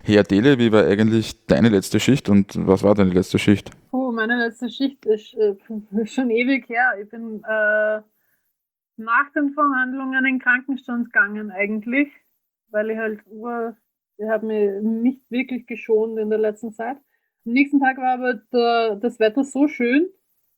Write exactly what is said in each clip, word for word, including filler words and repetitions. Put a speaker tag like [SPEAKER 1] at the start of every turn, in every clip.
[SPEAKER 1] Hey Adele, wie war eigentlich deine letzte Schicht und was war deine letzte Schicht?
[SPEAKER 2] Oh, meine letzte Schicht ist äh, schon ewig her. Ich bin äh, nach den Verhandlungen in den Krankenstand gegangen eigentlich, weil ich halt, ur- ich habe mich nicht wirklich geschont in der letzten Zeit. Am nächsten Tag war aber der, das Wetter so schön,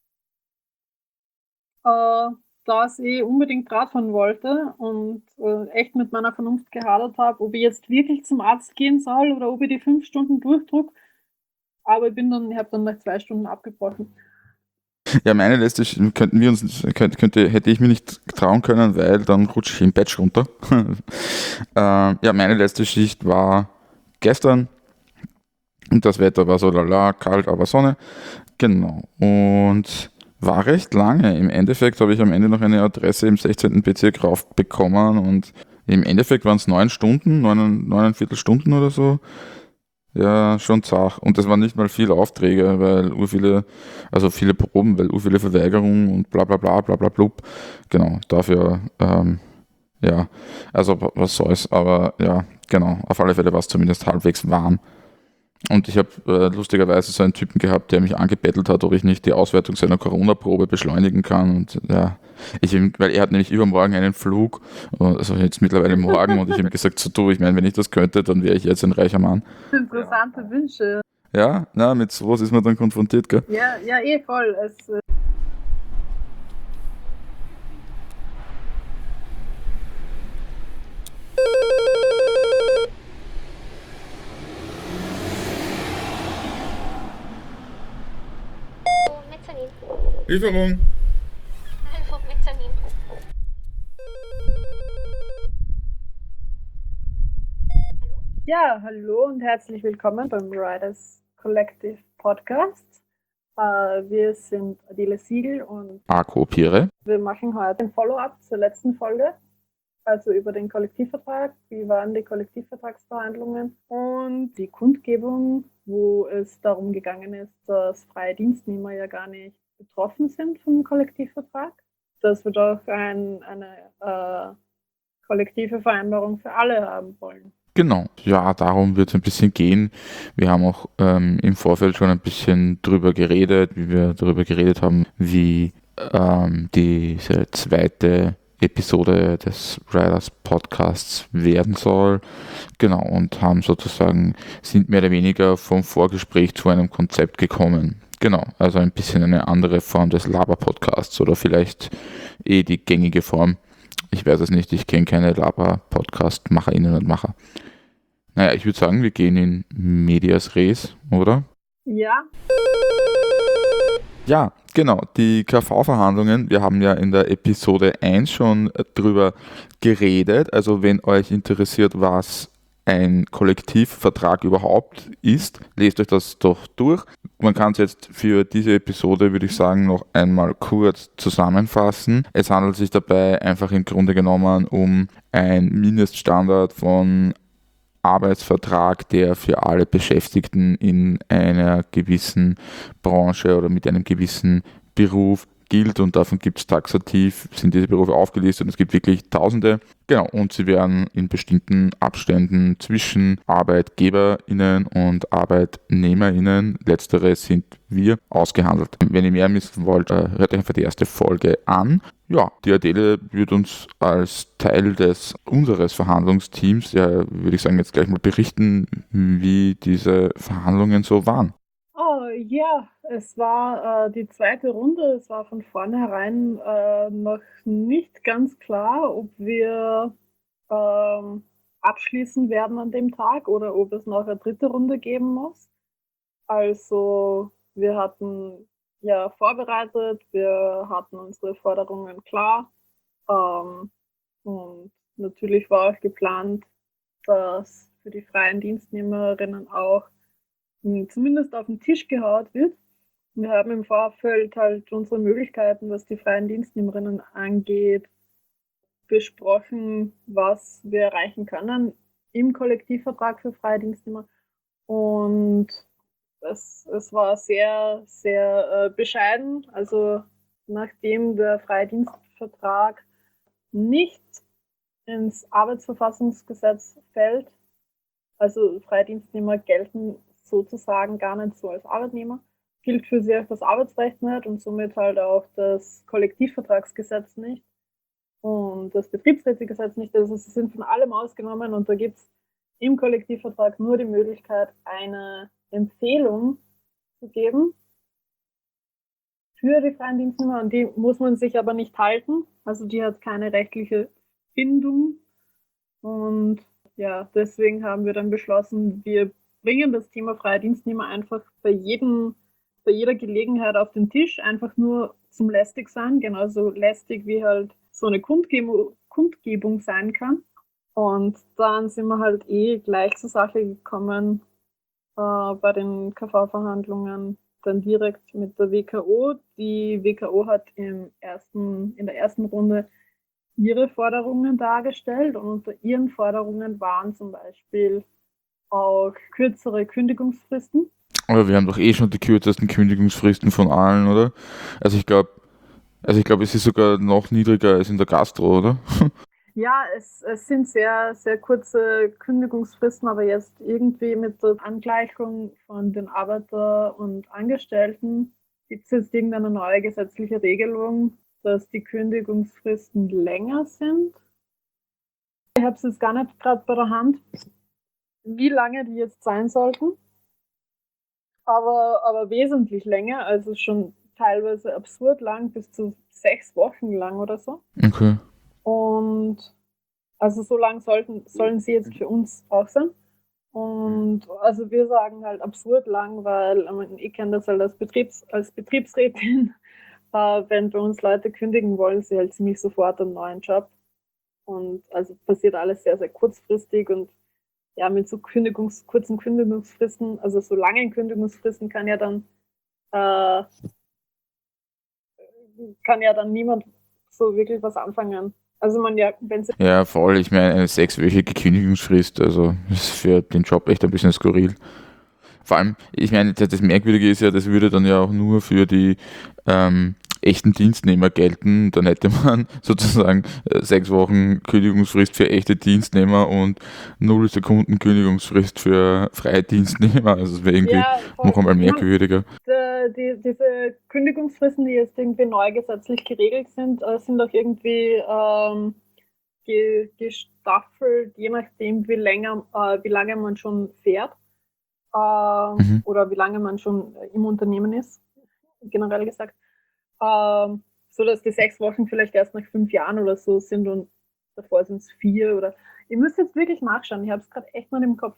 [SPEAKER 2] äh, dass ich unbedingt Radfahren wollte und äh, echt mit meiner Vernunft gehadert habe, ob ich jetzt wirklich zum Arzt gehen soll oder ob ich die fünf Stunden durchdruck. Aber ich bin dann, ich habe dann nach zwei Stunden abgebrochen.
[SPEAKER 1] Ja, meine letzte Schicht könnten wir uns, könnte, könnte, hätte ich mir nicht trauen können, weil dann rutsche ich im Batch runter. ähm, ja, meine letzte Schicht war gestern und das Wetter war so lala, kalt, aber Sonne. Genau. Und war recht lange. Im Endeffekt habe ich am Ende noch eine Adresse im sechzehnten. Bezirk raufbekommen und im Endeffekt waren es neun Stunden, neun, neuneinviertel Stunden oder so. Ja, schon zart. Und das waren nicht mal viele Aufträge, weil ur viele, also viele Proben, weil ur viele Verweigerungen und bla bla bla bla bla blub. Genau, dafür, ähm, ja, also was soll's, aber ja, genau, auf alle Fälle war es zumindest halbwegs warm. Und ich habe äh, lustigerweise so einen Typen gehabt, der mich angebettelt hat, ob ich nicht die Auswertung seiner Corona-Probe beschleunigen kann. Und ja, ich ihm, weil er hat nämlich übermorgen einen Flug, also jetzt mittlerweile morgen, und ich ihm gesagt, so du, ich meine, wenn ich das könnte, dann wäre ich jetzt ein reicher Mann.
[SPEAKER 2] Interessante Wünsche.
[SPEAKER 1] Ja, na, mit sowas ist man dann konfrontiert, gell?
[SPEAKER 2] Ja, ja, eh voll. Es, äh,
[SPEAKER 3] Mezzanin.
[SPEAKER 1] Lieferung.
[SPEAKER 3] Hallo, Mezzanin.
[SPEAKER 2] ja, hallo und herzlich willkommen beim Riders Collective Podcast. Äh, wir sind Adele Siegel und
[SPEAKER 1] A-Kopiere.
[SPEAKER 2] wir machen heute ein Follow-up zur letzten Folge, also über den Kollektivvertrag. Wie waren die Kollektivvertragsverhandlungen und die Kundgebung, wo es darum gegangen ist, dass freie Dienstnehmer ja gar nicht betroffen sind vom Kollektivvertrag, dass wir doch ein, eine äh, kollektive Vereinbarung für alle haben wollen.
[SPEAKER 1] Genau, ja, darum wird es ein bisschen gehen. Wir haben auch ähm, im Vorfeld schon ein bisschen drüber geredet, wie wir darüber geredet haben, wie ähm, diese zweite Episode des Riders Podcasts werden soll. Genau, und haben sozusagen, sind mehr oder weniger vom Vorgespräch zu einem Konzept gekommen. Genau, also ein bisschen eine andere Form des Laber-Podcasts oder vielleicht eh die gängige Form. Ich weiß es nicht, ich kenne keine Laber-Podcast-MacherInnen und Macher. Naja, ich würde sagen, wir gehen in Medias Res, oder?
[SPEAKER 2] Ja,
[SPEAKER 1] Ja, genau, die K V-Verhandlungen, wir haben ja in der Episode eins schon drüber geredet. Also wenn euch interessiert, was ein Kollektivvertrag überhaupt ist, lest euch das doch durch. Man kann es jetzt für diese Episode, würde ich sagen, noch einmal kurz zusammenfassen. Es handelt sich dabei einfach im Grunde genommen um ein Mindeststandard von Arbeitsvertrag, der für alle Beschäftigten in einer gewissen Branche oder mit einem gewissen Beruf gilt, und davon gibt es taxativ, sind diese Berufe aufgelistet und es gibt wirklich Tausende. Genau, und sie werden in bestimmten Abständen zwischen ArbeitgeberInnen und ArbeitnehmerInnen, letztere sind wir, ausgehandelt. Wenn ihr mehr wissen wollt, äh, hört euch einfach die erste Folge an. Ja, die Adele wird uns als Teil des unseres Verhandlungsteams, ja, würde ich sagen, jetzt gleich mal berichten, wie diese Verhandlungen so waren.
[SPEAKER 2] oh, ja, es war äh, die zweite Runde. Es war von vornherein äh, noch nicht ganz klar, ob wir ähm, abschließen werden an dem Tag oder ob es noch eine dritte Runde geben muss. Also wir hatten ja vorbereitet, wir hatten unsere Forderungen klar, ähm, und natürlich war auch geplant, dass für die freien Dienstnehmerinnen auch mh, zumindest auf den Tisch gehaut wird. Wir haben im Vorfeld halt unsere Möglichkeiten, was die freien Dienstnehmerinnen angeht, besprochen, was wir erreichen können im Kollektivvertrag für freie Dienstnehmer. Und es, es war sehr, sehr äh, bescheiden. Also nachdem der Freidienstvertrag nicht ins Arbeitsverfassungsgesetz fällt, Also Freidienstnehmer gelten sozusagen gar nicht so als Arbeitnehmer. Gilt für sie auch das Arbeitsrecht nicht und somit halt auch das Kollektivvertragsgesetz nicht und das Betriebsrätegesetz nicht. Also sie sind von allem ausgenommen und da gibt es im Kollektivvertrag nur die Möglichkeit, eine Empfehlung zu geben für die freien Dienstnehmer und die muss man sich aber nicht halten. Also die hat keine rechtliche Bindung und ja, deswegen haben wir dann beschlossen, wir bringen das Thema freie Dienstnehmer einfach bei jedem, bei jeder Gelegenheit auf den Tisch, einfach nur zum lästig sein, genauso lästig wie halt so eine Kundgebung, Kundgebung sein kann. Und dann sind wir halt eh gleich zur Sache gekommen äh, bei den K V-Verhandlungen, dann direkt mit der W K O. Die W K O hat im ersten, in der ersten Runde ihre Forderungen dargestellt und unter ihren Forderungen waren zum Beispiel auch kürzere Kündigungsfristen.
[SPEAKER 1] Aber wir haben doch eh schon die kürzesten Kündigungsfristen von allen, oder? Also ich glaube, also ich glaube, es ist sogar noch niedriger als in der Gastro, oder?
[SPEAKER 2] Ja, es, es sind sehr, sehr kurze Kündigungsfristen, aber jetzt irgendwie mit der Angleichung von den Arbeiter- und Angestellten gibt es jetzt irgendeine neue gesetzliche Regelung, dass die Kündigungsfristen länger sind. Ich habe es jetzt gar nicht gerade bei der Hand, wie lange die jetzt sein sollten, aber, aber wesentlich länger, also schon teilweise absurd lang, bis zu sechs Wochen lang oder so.
[SPEAKER 1] Okay.
[SPEAKER 2] Und also so lang sollten, sollen sie jetzt für uns auch sein. Und also wir sagen halt absurd lang, weil ich, meine, ich kenne das halt als, Betriebs, als Betriebsrätin, äh, wenn bei uns Leute kündigen wollen, sie halt ziemlich sofort einen neuen Job. Und also passiert alles sehr, sehr kurzfristig und ja, mit so Kündigungs, kurzen Kündigungsfristen, also so langen Kündigungsfristen kann ja dann äh, kann ja dann niemand so wirklich was anfangen. Also man ja, wenn sie
[SPEAKER 1] Ja, voll. Ich meine, eine sechswöchige Kündigungsfrist, also ist für den Job echt ein bisschen skurril. Vor allem, ich meine, das Merkwürdige ist ja, das würde dann ja auch nur für die ähm, echten Dienstnehmer gelten. Dann hätte man sozusagen äh, sechs Wochen Kündigungsfrist für echte Dienstnehmer und null Sekunden Kündigungsfrist für freie Dienstnehmer. Also es wäre irgendwie
[SPEAKER 2] ja,
[SPEAKER 1] noch einmal merkwürdiger.
[SPEAKER 2] Die, die, diese Kündigungsfristen, die jetzt irgendwie neu gesetzlich geregelt sind, äh, sind auch irgendwie ähm, ge, gestaffelt, je nachdem, wie, länger, äh, wie lange man schon fährt äh,
[SPEAKER 1] Mhm.
[SPEAKER 2] oder wie lange man schon im Unternehmen ist, generell gesagt. Ähm, so dass die sechs Wochen vielleicht erst nach fünf Jahren oder so sind und davor sind es vier oder. Ihr müsst jetzt wirklich nachschauen, ich habe es gerade echt noch im Kopf.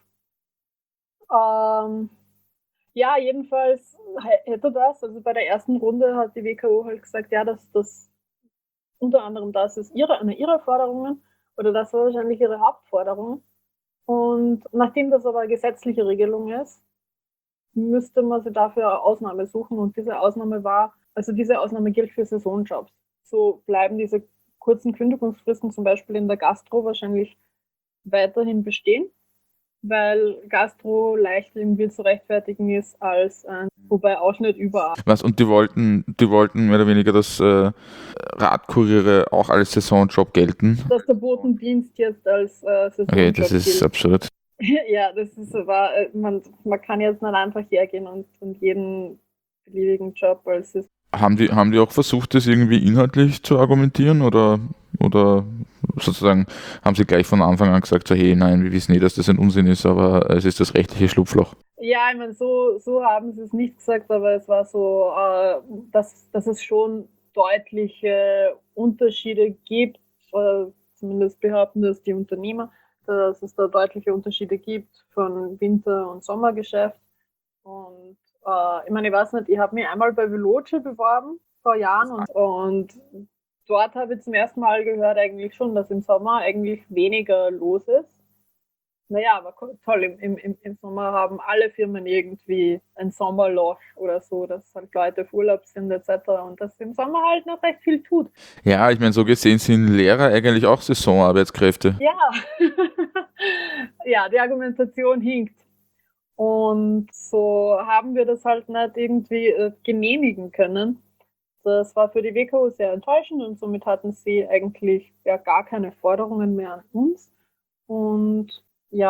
[SPEAKER 2] Ähm, Ja, jedenfalls hätte das, also bei der ersten Runde hat die W K O halt gesagt, ja, dass das unter anderem das ist ihre, eine ihrer Forderungen oder das war wahrscheinlich ihre Hauptforderung. Und nachdem das aber gesetzliche Regelung ist, müsste man sich dafür eine Ausnahme suchen und diese Ausnahme war, also diese Ausnahme gilt für Saisonjobs. So bleiben diese kurzen Kündigungsfristen zum Beispiel in der Gastro wahrscheinlich weiterhin bestehen, weil Gastro leicht irgendwie zu rechtfertigen ist als ein, wobei auch nicht überall.
[SPEAKER 1] Was, und die wollten, die wollten mehr oder weniger, dass äh, Radkuriere auch als Saisonjob gelten.
[SPEAKER 2] Dass der Botendienst jetzt als äh, Saisonjob
[SPEAKER 1] Okay, das ist
[SPEAKER 2] gilt.
[SPEAKER 1] absurd.
[SPEAKER 2] Ja, das ist aber, man, man kann jetzt nicht einfach hergehen und, und jeden beliebigen Job als Saison.
[SPEAKER 1] Haben die, haben die auch versucht, das irgendwie inhaltlich zu argumentieren oder, oder sozusagen haben sie gleich von Anfang an gesagt, so hey, nein, wir wissen eh, dass das ein Unsinn ist, aber es ist das rechtliche Schlupfloch.
[SPEAKER 2] Ja, ich meine, so, so haben sie es nicht gesagt, aber es war so, äh, dass, dass es schon deutliche Unterschiede gibt, äh, zumindest behaupten das die Unternehmer, dass es da deutliche Unterschiede gibt von Winter- und Sommergeschäft. Und äh, ich meine, ich weiß nicht, ich habe mich einmal bei Veloce beworben vor Jahren und, und dort habe ich zum ersten Mal gehört eigentlich schon, dass im Sommer eigentlich weniger los ist. Naja, aber toll, im, im, im Sommer haben alle Firmen irgendwie ein Sommerloch oder so, dass halt Leute auf Urlaub sind et cetera. Und dass im Sommer halt noch recht viel tut.
[SPEAKER 1] Ja, ich meine, so gesehen sind Lehrer eigentlich auch Saisonarbeitskräfte.
[SPEAKER 2] Ja, ja, die Argumentation hinkt. Und so haben wir das halt nicht irgendwie äh, genehmigen können. Das war für die W K O sehr enttäuschend und somit hatten sie eigentlich ja gar keine Forderungen mehr an uns. Und ja,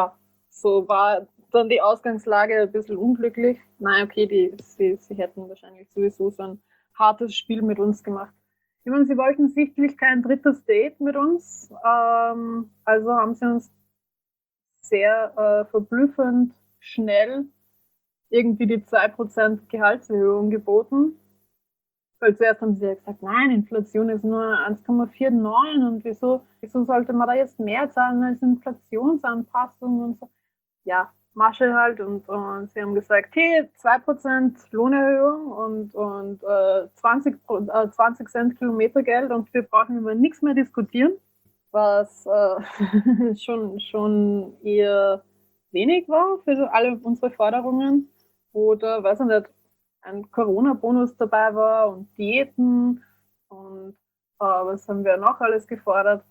[SPEAKER 2] so war dann die Ausgangslage ein bisschen unglücklich. Nein, okay, die, sie, sie hätten wahrscheinlich sowieso so ein hartes Spiel mit uns gemacht. Ich meine, sie wollten sichtlich kein drittes Date mit uns, ähm, also haben sie uns sehr äh, verblüffend schnell irgendwie die zwei Prozent Gehaltserhöhung geboten. Weil zuerst haben sie ja gesagt, nein, Inflation ist nur eins Komma neunundvierzig und wieso, wieso sollte man da jetzt mehr zahlen als Inflationsanpassung und so. Ja, Masche halt und, und sie haben gesagt, hey, zwei Prozent Lohnerhöhung und, und äh, zwanzig, äh, zwanzig Cent Kilometergeld und wir brauchen über nichts mehr diskutieren, was äh, schon, schon eher wenig war für so alle unsere Forderungen. Oder, weiß ich nicht, ein Corona-Bonus dabei war und Diäten und äh, was haben wir noch alles gefordert?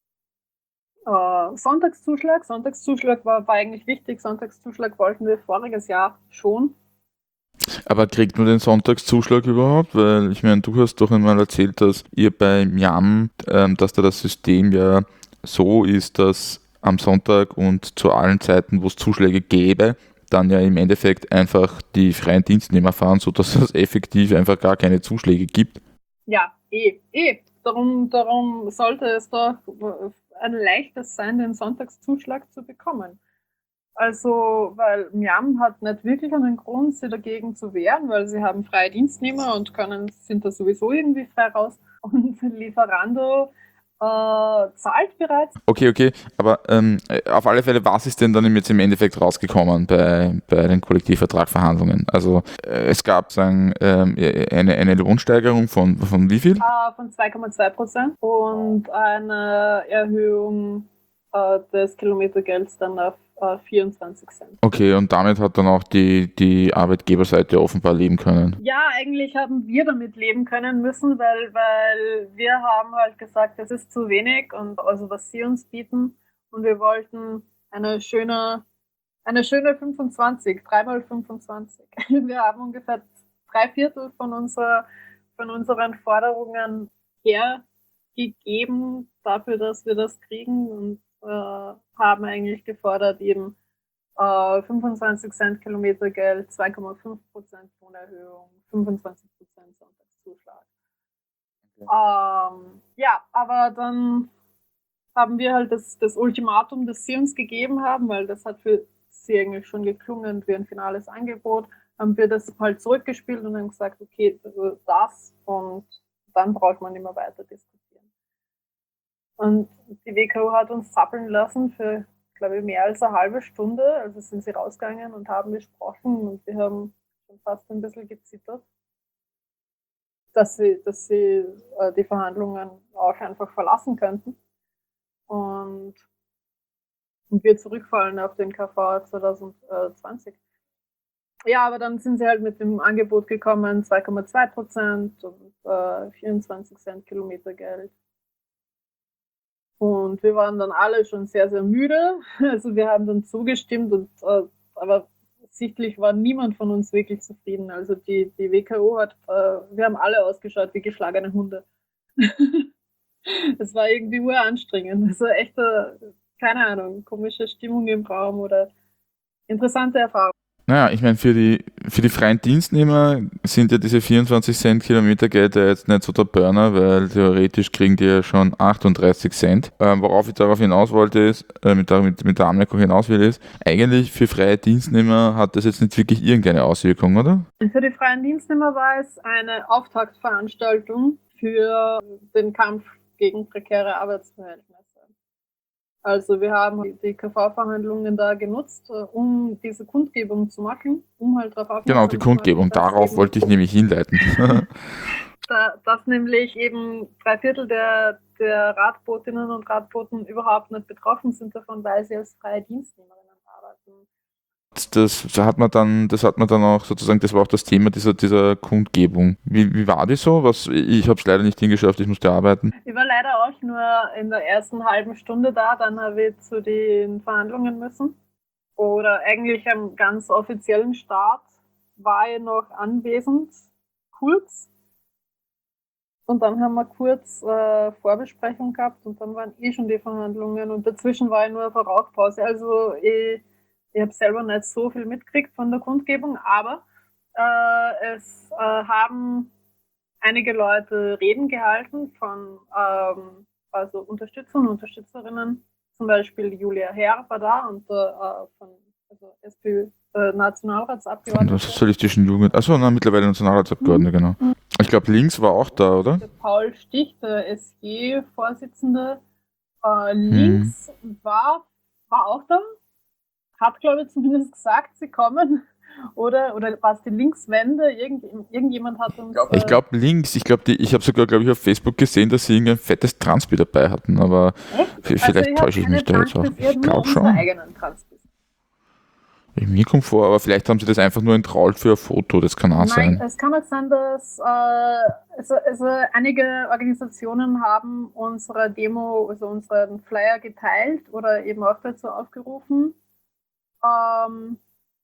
[SPEAKER 2] Äh, Sonntagszuschlag. Sonntagszuschlag war, war eigentlich wichtig. Sonntagszuschlag wollten wir voriges Jahr schon.
[SPEAKER 1] Aber kriegt man den Sonntagszuschlag überhaupt? Weil ich meine, du hast doch einmal erzählt, dass ihr bei Miam, ähm, dass da das System ja so ist, dass am Sonntag und zu allen Zeiten, wo es Zuschläge gäbe, dann ja im Endeffekt einfach die freien Dienstnehmer fahren, sodass es effektiv einfach gar keine Zuschläge gibt.
[SPEAKER 2] Ja, eh, eh. Darum, darum sollte es doch ein leichtes sein, den Sonntagszuschlag zu bekommen. Also, weil Miam hat nicht wirklich einen Grund, sie dagegen zu wehren, weil sie haben freie Dienstnehmer und können, sind da sowieso irgendwie frei raus. Und Lieferando äh, zahlt bereits.
[SPEAKER 1] Okay, okay, aber ähm, auf alle Fälle, was ist denn dann jetzt im Endeffekt rausgekommen bei, bei den Kollektivvertragsverhandlungen? Also äh, es gab sagen, ähm, eine, eine Lohnsteigerung von, von wie viel?
[SPEAKER 2] Äh, von zwei Komma zwei Prozent und eine Erhöhung äh, des Kilometergelds dann auf äh, vierundzwanzig Cent.
[SPEAKER 1] Okay, und damit hat dann auch die, die Arbeitgeberseite offenbar leben können.
[SPEAKER 2] Ja, eigentlich haben wir damit leben können müssen, weil, weil wir haben halt gesagt, es ist zu wenig und also was sie uns bieten und wir wollten eine schöne, eine schöne fünfundzwanzig, drei mal fünfundzwanzig. Wir haben ungefähr drei Viertel von, unserer, von unseren Forderungen hergegeben dafür, dass wir das kriegen und äh, haben eigentlich gefordert eben äh, fünfundzwanzig Cent Kilometergeld, zwei Komma fünf Prozent Lohnerhöhung, fünfundzwanzig Prozent Sonntagszuschlag. Okay. Ähm, ja, aber dann haben wir halt das, das Ultimatum, das sie uns gegeben haben, weil das hat für sie eigentlich schon geklungen wie ein finales Angebot, haben wir das halt zurückgespielt und haben gesagt, okay, also das und dann braucht man immer weiter diskutieren. Und die W K O hat uns zappeln lassen für, glaube ich, mehr als eine halbe Stunde. Also sind sie rausgegangen und haben gesprochen und wir haben schon fast ein bisschen gezittert, dass sie, dass sie äh, die Verhandlungen auch einfach verlassen könnten. Und, und wir zurückfallen auf den K V zwanzig zwanzig. Ja, aber dann sind sie halt mit dem Angebot gekommen, zwei Komma zwei Prozent und äh, vierundzwanzig Cent Kilometergeld. Und wir waren dann alle schon sehr, sehr müde. Also wir haben dann zugestimmt, und, äh, aber sichtlich war niemand von uns wirklich zufrieden. Also die, die W K O hat, äh, wir haben alle ausgeschaut wie geschlagene Hunde. Es war irgendwie uranstrengend. Also echt, äh, keine Ahnung, komische Stimmung im Raum oder interessante Erfahrung.
[SPEAKER 1] Naja, ich meine, für die, für die freien Dienstnehmer sind ja diese vierundzwanzig Cent Kilometergeld ja jetzt nicht so der Burner, weil theoretisch kriegen die ja schon achtunddreißig Cent. Ähm, worauf ich darauf hinaus wollte, ist, äh, mit, der, mit, mit der Anmerkung hinaus will, ist, eigentlich für freie Dienstnehmer hat das jetzt nicht wirklich irgendeine Auswirkung, oder?
[SPEAKER 2] Für die freien Dienstnehmer war es eine Auftaktveranstaltung für den Kampf gegen prekäre Arbeitsverhältnisse. Also wir haben die K V-Verhandlungen da genutzt, um diese Kundgebung zu machen, um halt darauf aufmerksam
[SPEAKER 1] Genau, die Kundgebung, darauf wollte ich nämlich hinleiten.
[SPEAKER 2] da, dass nämlich eben drei Viertel der, der Radbotinnen und Radboten überhaupt nicht betroffen sind davon, weil sie als freie Dienstnehmerinnen arbeiten.
[SPEAKER 1] Das hat man dann, das hat man dann auch sozusagen, das war auch das Thema dieser, dieser Kundgebung. Wie, wie war die so? Was, ich habe es leider nicht hingeschafft, ich musste arbeiten.
[SPEAKER 2] Ich war leider auch nur in der ersten halben Stunde da, dann habe ich zu den Verhandlungen müssen. Oder eigentlich am ganz offiziellen Start war ich noch anwesend, kurz. Und dann haben wir kurz äh, Vorbesprechung gehabt und dann waren eh schon die Verhandlungen und dazwischen war ich nur auf eine Rauchpause. Also ich ich habe selber nicht so viel mitgekriegt von der Kundgebung, aber äh, es äh, haben einige Leute Reden gehalten von ähm, also Unterstützern und Unterstützerinnen, zum Beispiel Julia Herr war da und äh, von also SPÖ-Nationalratsabgeordnete.
[SPEAKER 1] Von der sozialistischen Jugend. Achso, na, mittlerweile Nationalratsabgeordnete,
[SPEAKER 2] Mhm.
[SPEAKER 1] genau. Ich glaube, links war auch da, oder?
[SPEAKER 2] Der Paul Stich, der S G-Vorsitzende, äh, links
[SPEAKER 1] Hm.
[SPEAKER 2] war, war auch da, hat, glaube ich, zumindest gesagt, sie kommen. Oder, oder war es die Linkswende? Irgend, irgendjemand hat uns.
[SPEAKER 1] Ich
[SPEAKER 2] äh,
[SPEAKER 1] glaube links, ich glaube, ich habe sogar, glaube ich, auf Facebook gesehen, dass sie irgendein fettes Transpi dabei hatten, aber
[SPEAKER 2] Echt?
[SPEAKER 1] v-
[SPEAKER 2] Also
[SPEAKER 1] vielleicht
[SPEAKER 2] ich habe
[SPEAKER 1] täusche ich
[SPEAKER 2] keine
[SPEAKER 1] mich da jetzt auch.
[SPEAKER 2] Transpis, ich habe
[SPEAKER 1] Ich
[SPEAKER 2] nur
[SPEAKER 1] glaube
[SPEAKER 2] unsere
[SPEAKER 1] schon.
[SPEAKER 2] eigenen Transpis.
[SPEAKER 1] Mir kommt vor, aber vielleicht haben sie das einfach nur entrault für ein Foto, das kann auch
[SPEAKER 2] Nein,
[SPEAKER 1] sein.
[SPEAKER 2] es kann auch sein, dass äh, also, also einige Organisationen haben unsere Demo, also unseren Flyer geteilt oder eben auch dazu aufgerufen. Ähm,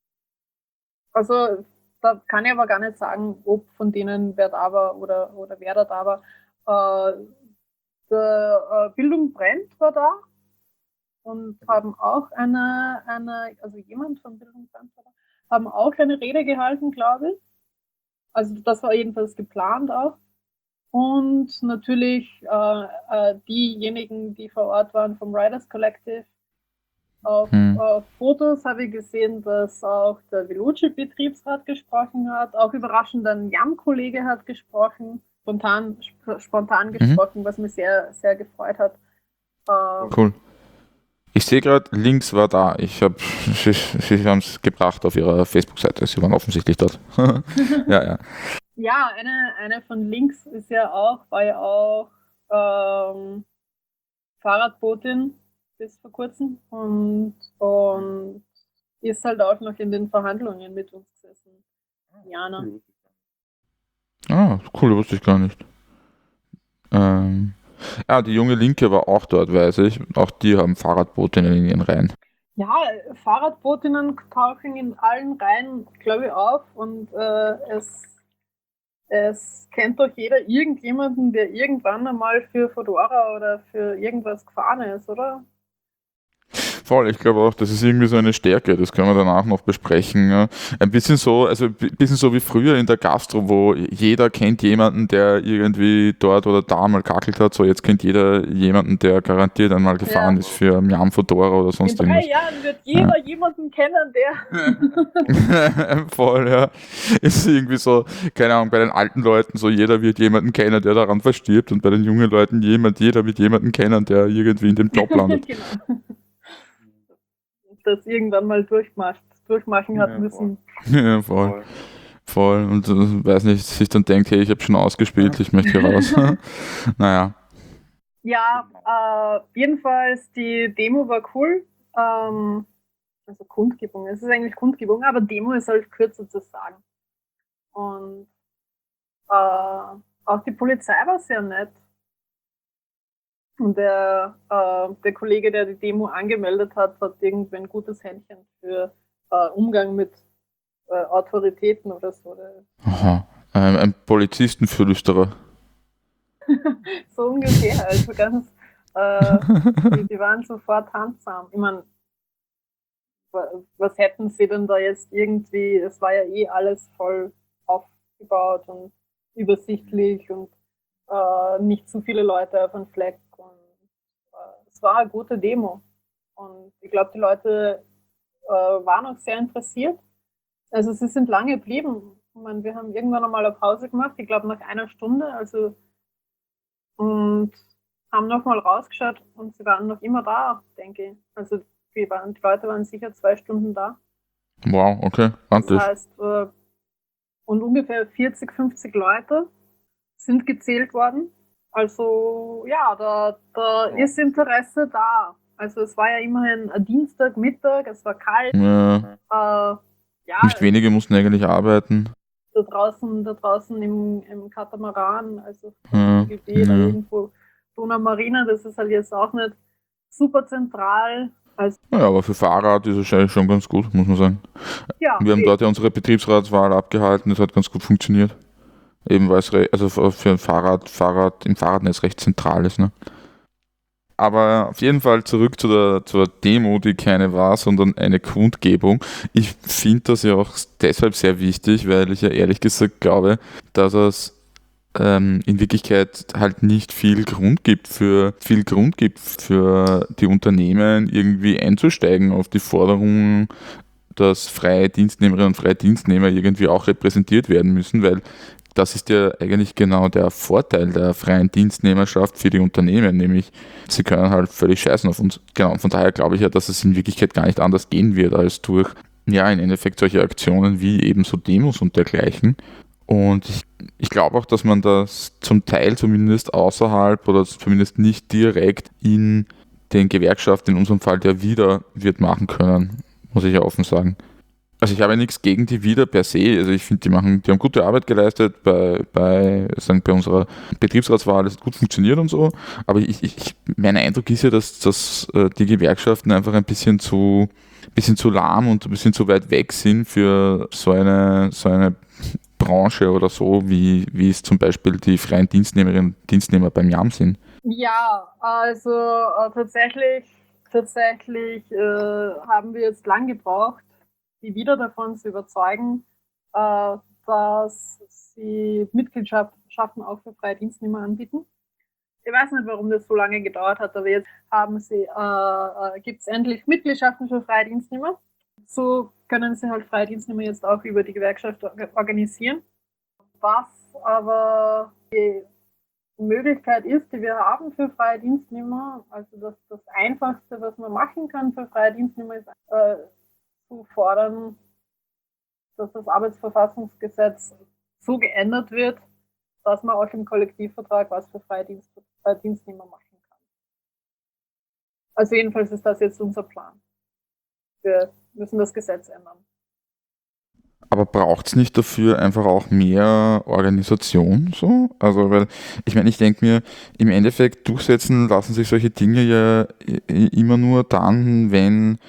[SPEAKER 2] also da kann ich aber gar nicht sagen, ob von denen wer da war oder, oder wer da da war. Äh, der äh, Bildung brennt war da und haben auch eine, eine, also jemand von Bildung brennt war da, haben auch eine Rede gehalten, glaube ich. Also das war jedenfalls geplant auch. Und natürlich äh, äh, diejenigen, die vor Ort waren vom Riders Collective. Auf
[SPEAKER 1] Hm.
[SPEAKER 2] äh, Fotos habe ich gesehen, dass auch der Velucci-Betriebsrat gesprochen hat. Auch überraschend ein Jam-Kollege hat gesprochen, spontan, sp spontan gesprochen, was mich sehr, sehr gefreut hat. Ähm,
[SPEAKER 1] Cool. Ich sehe gerade, links war da. Ich habe, sie, sie haben es gebracht auf ihrer Facebook-Seite. Sie waren offensichtlich dort. ja, ja.
[SPEAKER 2] Ja, eine, eine von links ist ja auch, war ja auch ähm, Fahrradbotin bis vor kurzem und, und ist halt auch noch in den Verhandlungen mit uns gesessen. Jana.
[SPEAKER 1] Ah, cool, wusste ich gar nicht. Ähm, ja, die junge Linke war auch dort, weiß ich. Auch die haben Fahrradbootinnen in ihren Reihen.
[SPEAKER 2] Ja, Fahrradbotinnen tauchen in allen Reihen, glaube ich, auf und äh, es, es kennt doch jeder irgendjemanden, der irgendwann einmal für Fedora oder für irgendwas gefahren ist, oder?
[SPEAKER 1] Voll, ich glaube auch, das ist irgendwie so eine Stärke, das können wir danach noch besprechen. Ja. Ein bisschen so, also ein bisschen so wie früher in der Gastro, wo jeder kennt jemanden, der irgendwie dort oder da mal kackelt hat, so jetzt kennt jeder jemanden, der garantiert einmal gefahren
[SPEAKER 2] Ja.
[SPEAKER 1] ist für Miam Fedora oder
[SPEAKER 2] In
[SPEAKER 1] sonst
[SPEAKER 2] drei
[SPEAKER 1] irgendwas.
[SPEAKER 2] Jahren wird jeder jemanden kennen, der.
[SPEAKER 1] Voll, ja. Ist irgendwie so, keine Ahnung, bei den alten Leuten so, jeder wird jemanden kennen, der daran verstirbt und bei den jungen Leuten jemand, jeder wird jemanden kennen, der irgendwie in dem Job landet.
[SPEAKER 2] Genau. Das irgendwann mal durchmacht, durchmachen hat
[SPEAKER 4] Ja,
[SPEAKER 2] müssen.
[SPEAKER 1] Ja, voll. Voll. Und äh, weiß nicht, sich dann denkt, hey, ich habe schon ausgespielt, ich möchte hier raus. Naja.
[SPEAKER 2] Ja, äh, jedenfalls die Demo war cool. Ähm, also Kundgebung, es ist eigentlich Kundgebung, aber Demo ist halt kürzer zu sagen. Und äh, auch die Polizei war sehr nett. Und der, äh, der Kollege, der die Demo angemeldet hat, hat irgendwie ein gutes Händchen für äh, Umgang mit äh, Autoritäten oder so.
[SPEAKER 1] Aha. Ähm, ein Polizistenflüsterer.
[SPEAKER 2] So ungefähr, also ganz, äh, die, die waren sofort handsam. Ich meine, was hätten sie denn da jetzt irgendwie, es war ja eh alles voll aufgebaut und übersichtlich und äh, nicht zu viele Leute auf einem Fleck. Und äh, es war eine gute Demo. Und ich glaube, die Leute äh, waren auch sehr interessiert. Also sie sind lange geblieben. Ich meine, wir haben irgendwann einmal auf Pause gemacht, ich glaube nach einer Stunde, also und haben nochmal rausgeschaut und sie waren noch immer da, denke ich. Also die, waren, die Leute waren sicher zwei Stunden da.
[SPEAKER 1] Wow, okay,
[SPEAKER 2] Das
[SPEAKER 1] fantastisch.
[SPEAKER 2] heißt, äh, und ungefähr vierzig, fünfzig Leute sind gezählt worden. Also ja, da, da ist Interesse da. Also es war ja immerhin ein Dienstagmittag, es war kalt.
[SPEAKER 1] Ja,
[SPEAKER 2] Äh, ja,
[SPEAKER 1] nicht wenige mussten eigentlich arbeiten.
[SPEAKER 2] da draußen, da draußen im, im Katamaran, also
[SPEAKER 1] Ja,
[SPEAKER 2] G B, da
[SPEAKER 1] ja.
[SPEAKER 2] irgendwo Donau Marina, das ist halt jetzt auch nicht super zentral. Also
[SPEAKER 1] Ja, aber für Fahrrad ist es wahrscheinlich schon ganz gut, muss man sagen.
[SPEAKER 2] ja,
[SPEAKER 1] Wir haben
[SPEAKER 2] eh.
[SPEAKER 1] dort ja unsere Betriebsratswahl abgehalten, das hat ganz gut funktioniert. Eben weil es re- also für für ein Fahrrad, Fahrrad im Fahrradnetz recht zentral ist, ne? Aber auf jeden Fall zurück zu der, zur Demo, die keine war, sondern eine Kundgebung. Ich finde das ja auch deshalb sehr wichtig, weil ich ja ehrlich gesagt glaube, dass es ähm, in Wirklichkeit halt nicht viel Grund gibt für viel Grund gibt für die Unternehmen irgendwie einzusteigen auf die Forderungen, dass freie Dienstnehmerinnen und freie Dienstnehmer irgendwie auch repräsentiert werden müssen, weil das ist ja eigentlich genau der Vorteil der freien Dienstnehmerschaft für die Unternehmen, nämlich sie können halt völlig scheißen auf uns. Genau, und von daher glaube ich ja, dass es in Wirklichkeit gar nicht anders gehen wird, als durch, ja, im Endeffekt solche Aktionen wie eben so Demos und dergleichen. Und ich, ich glaube auch, dass man das zum Teil zumindest außerhalb oder zumindest nicht direkt in den Gewerkschaften, in unserem Fall der Wieder, wird machen können, muss ich ja offen sagen. Also ich habe ja nichts gegen die Wieder per se. Also ich finde, die machen, die haben gute Arbeit geleistet bei, bei, sagen, bei unserer Betriebsratswahl, es hat gut funktioniert und so. Aber ich, ich, mein Eindruck ist ja, dass, dass äh, die Gewerkschaften einfach ein bisschen zu, bisschen zu lahm und ein bisschen zu weit weg sind für so eine, so eine Branche oder so, wie, wie es zum Beispiel die freien Dienstnehmerinnen und Dienstnehmer beim J A M sind.
[SPEAKER 2] Ja, also äh, tatsächlich, tatsächlich äh, haben wir jetzt lang gebraucht, die Wieder davon zu überzeugen, äh, dass sie Mitgliedschaften auch für freie Dienstnehmer anbieten. Ich weiß nicht, warum das so lange gedauert hat, aber jetzt haben sie, äh, äh, gibt es endlich Mitgliedschaften für freie Dienstnehmer. So können sie halt freie Dienstnehmer jetzt auch über die Gewerkschaft organisieren. Was aber die Möglichkeit ist, die wir haben für freie Dienstnehmer, also das, das Einfachste, was man machen kann für freie Dienstnehmer, ist äh, zu fordern, dass das Arbeitsverfassungsgesetz so geändert wird, dass man auch im Kollektivvertrag was für freie Dienst, freie Dienstnehmer machen kann. Also jedenfalls ist das jetzt unser Plan. Wir müssen das Gesetz ändern.
[SPEAKER 1] Aber braucht es nicht dafür einfach auch mehr Organisation so? Also, weil, ich meine, ich denke mir, im Endeffekt durchsetzen lassen sich solche Dinge ja immer nur dann, wenn,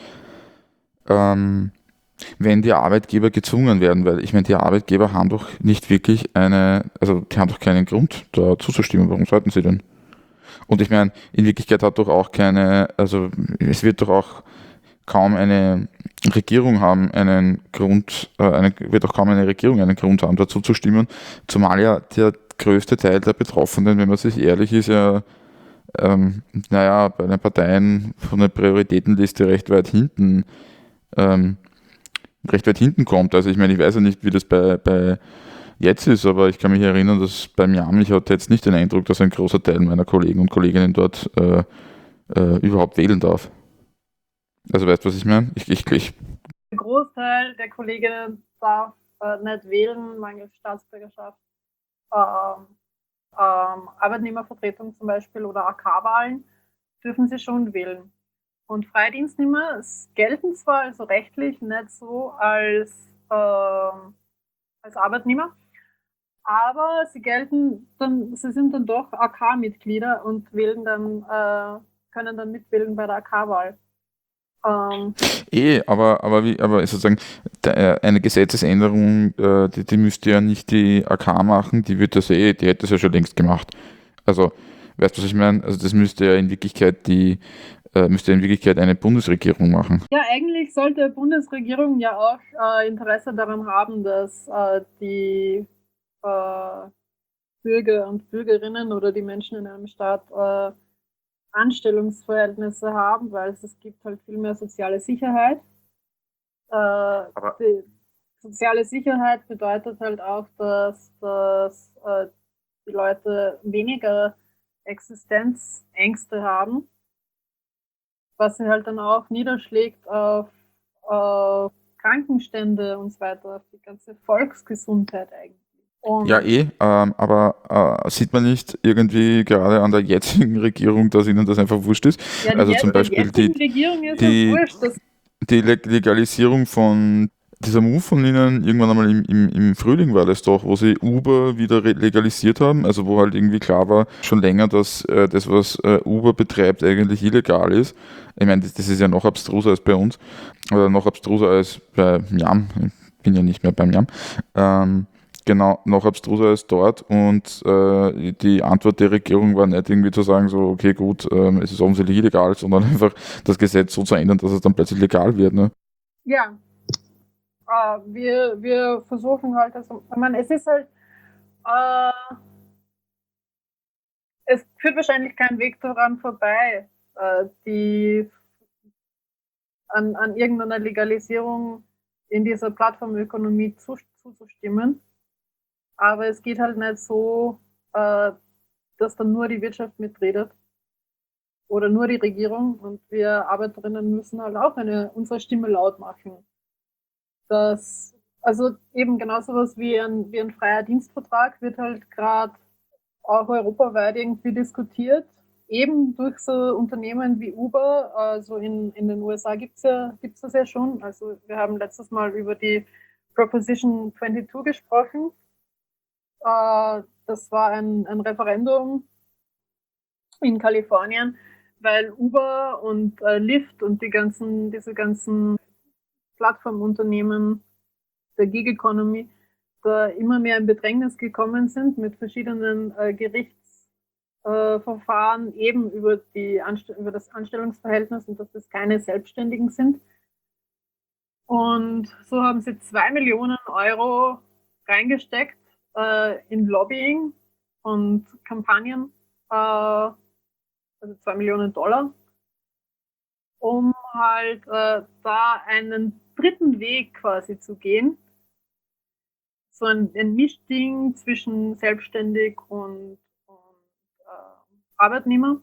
[SPEAKER 1] ähm, wenn die Arbeitgeber gezwungen werden, weil ich meine, die Arbeitgeber haben doch nicht wirklich eine, also die haben doch keinen Grund, da zuzustimmen. Warum sollten sie denn? Und ich meine, in Wirklichkeit hat doch auch keine, also es wird doch auch kaum eine Regierung haben, einen Grund, äh, eine, wird auch kaum eine Regierung einen Grund haben, dazu zu stimmen, zumal ja der größte Teil der Betroffenen, wenn man sich ehrlich ist, ja, ähm, naja, bei den Parteien von der Prioritätenliste recht weit hinten, ähm, recht weit hinten kommt. Also ich meine, ich weiß ja nicht, wie das bei, bei jetzt ist, aber ich kann mich erinnern, dass beim J A M, ich hatte jetzt nicht den Eindruck, dass ein großer Teil meiner Kollegen und Kolleginnen dort äh, äh, überhaupt wählen darf. Also weißt du, was ich meine? Ich, ich, ich
[SPEAKER 2] Der Großteil der Kolleginnen darf äh, nicht wählen, mangels Staatsbürgerschaft. Ähm, ähm, Arbeitnehmervertretung zum Beispiel oder A K-Wahlen dürfen sie schon wählen. Und freie Dienstnehmer gelten zwar also rechtlich nicht so als, äh, als Arbeitnehmer, aber sie gelten dann, sie sind dann doch A K-Mitglieder und wählen dann, äh, können dann mitwählen bei der A K-Wahl. Ähm,
[SPEAKER 1] eh, aber, aber, wie, aber sozusagen der, eine Gesetzesänderung, äh, die, die müsste ja nicht die A K machen, die wird das eh, die hätte das ja schon längst gemacht. Also, weißt du, was ich meine? Also das müsste ja in Wirklichkeit die, äh, müsste in Wirklichkeit eine Bundesregierung machen.
[SPEAKER 2] Ja, eigentlich sollte die Bundesregierung ja auch äh, Interesse daran haben, dass äh, die äh, Bürger und Bürgerinnen oder die Menschen in einem Staat äh, Anstellungsverhältnisse haben, weil es, es gibt halt viel mehr soziale Sicherheit. Äh, die soziale Sicherheit bedeutet halt auch, dass, dass äh, die Leute weniger Existenzängste haben, was sich halt dann auch niederschlägt auf, auf Krankenstände und so weiter, auf die ganze Volksgesundheit eigentlich. Und
[SPEAKER 1] Ja, eh, ähm, aber äh, sieht man nicht irgendwie gerade an der jetzigen Regierung, dass ihnen das einfach wurscht ist?
[SPEAKER 2] ja, die
[SPEAKER 1] Also
[SPEAKER 2] jetzt,
[SPEAKER 1] zum Beispiel
[SPEAKER 2] der jetzigen
[SPEAKER 1] die,
[SPEAKER 2] Regierung ist
[SPEAKER 1] die-
[SPEAKER 2] es wurscht, dass
[SPEAKER 1] die Leg- Legalisierung von dieser Move von ihnen, irgendwann einmal im, im, im Frühling war das doch, wo sie Uber wieder re- legalisiert haben, also wo halt irgendwie klar war, schon länger, dass äh, das, was äh, Uber betreibt, eigentlich illegal ist. Ich meine, das, das ist ja noch abstruser als bei uns, oder noch abstruser als bei J A M. Ich bin ja nicht mehr beim J A M. Ähm, genau, noch abstruser als dort und äh, die Antwort der Regierung war nicht irgendwie zu sagen, so, okay, gut, ähm, es ist offensichtlich illegal, sondern einfach das Gesetz so zu ändern, dass es dann plötzlich legal wird. Ne?
[SPEAKER 2] Ja, äh, wir, wir versuchen halt, also, ich meine, es ist halt, äh, es führt wahrscheinlich kein Weg daran vorbei, äh, die an, an irgendeiner Legalisierung in dieser Plattformökonomie zu, zuzustimmen. Aber es geht halt nicht so, äh, dass dann nur die Wirtschaft mitredet oder nur die Regierung und wir Arbeiterinnen müssen halt auch eine, unsere Stimme laut machen. Das, also eben genau sowas wie ein, wie ein freier Dienstvertrag wird halt gerade auch europaweit irgendwie diskutiert. Eben durch so Unternehmen wie Uber, also in, in den U S A gibt es ja, gibt's das ja schon. Also wir haben letztes Mal über die Proposition zweiundzwanzig gesprochen. Äh, das war ein, ein Referendum in Kalifornien, weil Uber und äh, Lyft und die ganzen, diese ganzen Plattformunternehmen der Gig Economy da immer mehr in Bedrängnis gekommen sind mit verschiedenen äh, Gerichtsverfahren äh, eben über, die Anst über das Anstellungsverhältnis und dass das keine Selbstständigen sind. Und so haben sie zwei Millionen Euro reingesteckt äh, in Lobbying und Kampagnen, äh, also zwei Millionen Dollar, um halt äh, da einen dritten Weg quasi zu gehen. So ein, ein Mischding zwischen selbstständig und, und äh, Arbeitnehmer.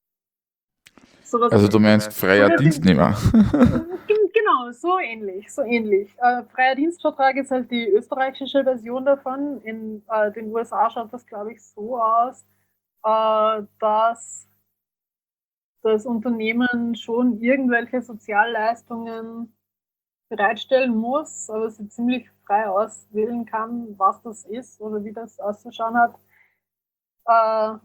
[SPEAKER 2] Sowas
[SPEAKER 1] Also du meinst freier Dienstnehmer.
[SPEAKER 2] Genau, so ähnlich, so ähnlich. Äh, freier Dienstvertrag ist halt die österreichische Version davon. In äh, den U S A schaut das, glaube ich, so aus, äh, dass das Unternehmen schon irgendwelche Sozialleistungen bereitstellen muss, aber sie ziemlich frei auswählen kann, was das ist oder wie das auszuschauen hat. Äh,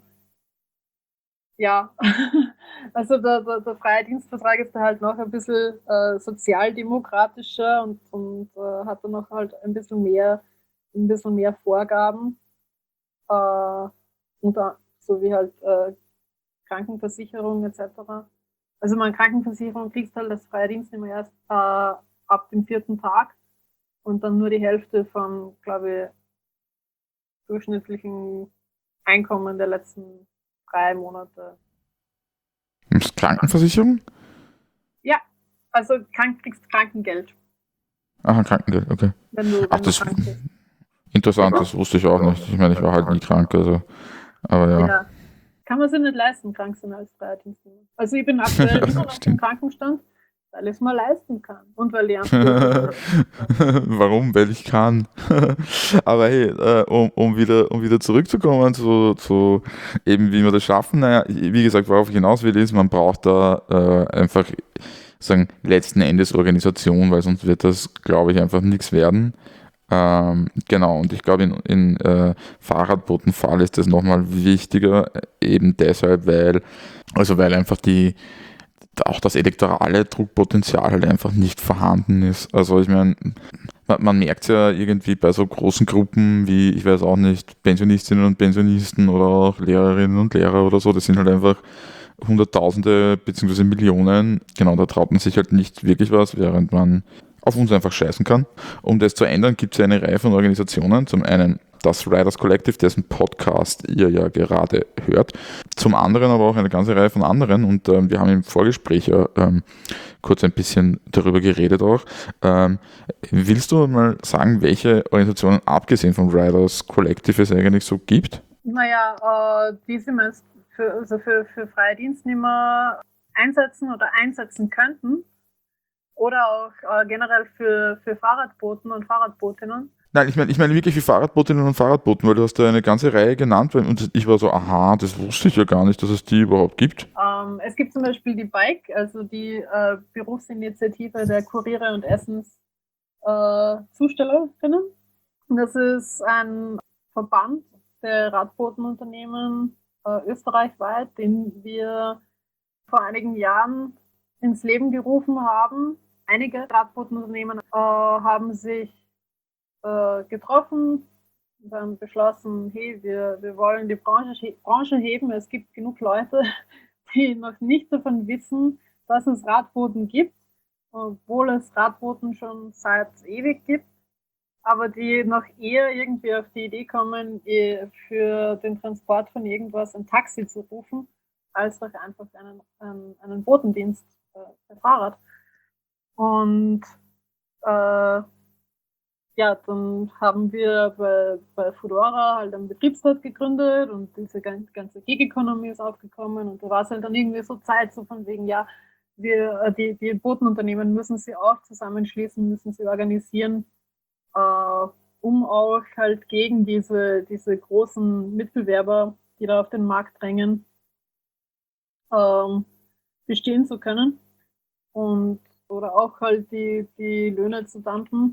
[SPEAKER 2] ja, also der, der, der freie Dienstvertrag ist da halt noch ein bisschen äh, sozialdemokratischer und, und äh, hat dann noch halt ein bisschen mehr, ein bisschen mehr Vorgaben. Äh, und da, so wie halt äh, Krankenversicherung et cetera. Also man Krankenversicherung kriegst halt als freie Dienstnehmer erst äh, ab dem vierten Tag und dann nur die Hälfte vom, glaube ich, durchschnittlichen Einkommen der letzten drei Monate.
[SPEAKER 1] Krankenversicherung?
[SPEAKER 2] Ja, also krank, kriegst Krankengeld.
[SPEAKER 1] Aha, Krankengeld, okay.
[SPEAKER 2] Wenn du, wenn
[SPEAKER 1] Ach,
[SPEAKER 2] du
[SPEAKER 1] das
[SPEAKER 2] krank bist.
[SPEAKER 1] interessant, das wusste ich auch nicht. Ich meine, ich war halt nie krank, also. Aber ja.
[SPEAKER 2] Ja. Kann man sich nicht leisten, krank sein als freier Dienstnehmer. Also ich bin aktuell immer noch im Krankenstand, weil ich es mal leisten kann. Und weil ich
[SPEAKER 1] Warum? Weil ich kann. Aber hey, äh, um, um, wieder, um wieder zurückzukommen zu, zu eben, wie wir das schaffen, naja, wie gesagt, worauf ich hinaus will, ist, man braucht da äh, einfach sagen, letzten Endes Organisation, weil sonst wird das, glaube ich, einfach nichts werden. Ähm, genau, und ich glaube, in, in äh, Fahrradbotenfall ist das nochmal wichtiger, eben deshalb, weil, also weil einfach die auch das elektorale Druckpotenzial halt einfach nicht vorhanden ist. Also ich meine, man, man merkt es ja irgendwie bei so großen Gruppen wie, ich weiß auch nicht, Pensionistinnen und Pensionisten oder auch Lehrerinnen und Lehrer oder so, das sind halt einfach Hunderttausende bzw. Millionen. Genau, da traut man sich halt nicht wirklich was, während man auf uns einfach scheißen kann. Um das zu ändern, gibt es ja eine Reihe von Organisationen. Zum einen das Riders Collective, dessen Podcast ihr ja gerade hört. Zum anderen aber auch eine ganze Reihe von anderen und ähm, wir haben im Vorgespräch ja ähm, kurz ein bisschen darüber geredet auch. Ähm, willst du mal sagen, welche Organisationen abgesehen vom Riders Collective es eigentlich so gibt?
[SPEAKER 2] Naja, äh, die sie meist für, also für, für freie Dienstnehmer einsetzen oder einsetzen könnten. Oder auch äh, generell für, für Fahrradboten und Fahrradbotinnen.
[SPEAKER 1] Nein, ich meine ich meine wirklich für Fahrradbotinnen und Fahrradboten, weil du hast da eine ganze Reihe genannt und ich war so, aha, das wusste ich ja gar nicht, dass es die überhaupt gibt.
[SPEAKER 2] Ähm, es gibt zum Beispiel die Bike, also die äh, Berufsinitiative der Kuriere und Essenszustellerinnen. Äh, das ist ein Verband der Radbotenunternehmen äh, österreichweit, den wir vor einigen Jahren ins Leben gerufen haben. Einige Radbotenunternehmen äh, haben sich äh, getroffen dann beschlossen, hey, wir, wir wollen die Branche, Branche heben. Es gibt genug Leute, die noch nicht davon wissen, dass es Radbooten gibt, obwohl es Radbooten schon seit ewig gibt, aber die noch eher irgendwie auf die Idee kommen, für den Transport von irgendwas ein Taxi zu rufen, als doch einfach einen, einen, einen Botendienst äh, per Fahrrad. Und äh, ja, dann haben wir bei, bei Foodora halt einen Betriebsrat gegründet und diese ganze Gig-Economy ist aufgekommen und da war es halt dann irgendwie so Zeit, so von wegen, ja, wir, die, die Botenunternehmen müssen sie auch zusammenschließen, müssen sie organisieren, äh, um auch halt gegen diese, diese großen Mitbewerber, die da auf den Markt drängen, ähm, bestehen zu können und oder auch halt die, die Löhne zu dumpen.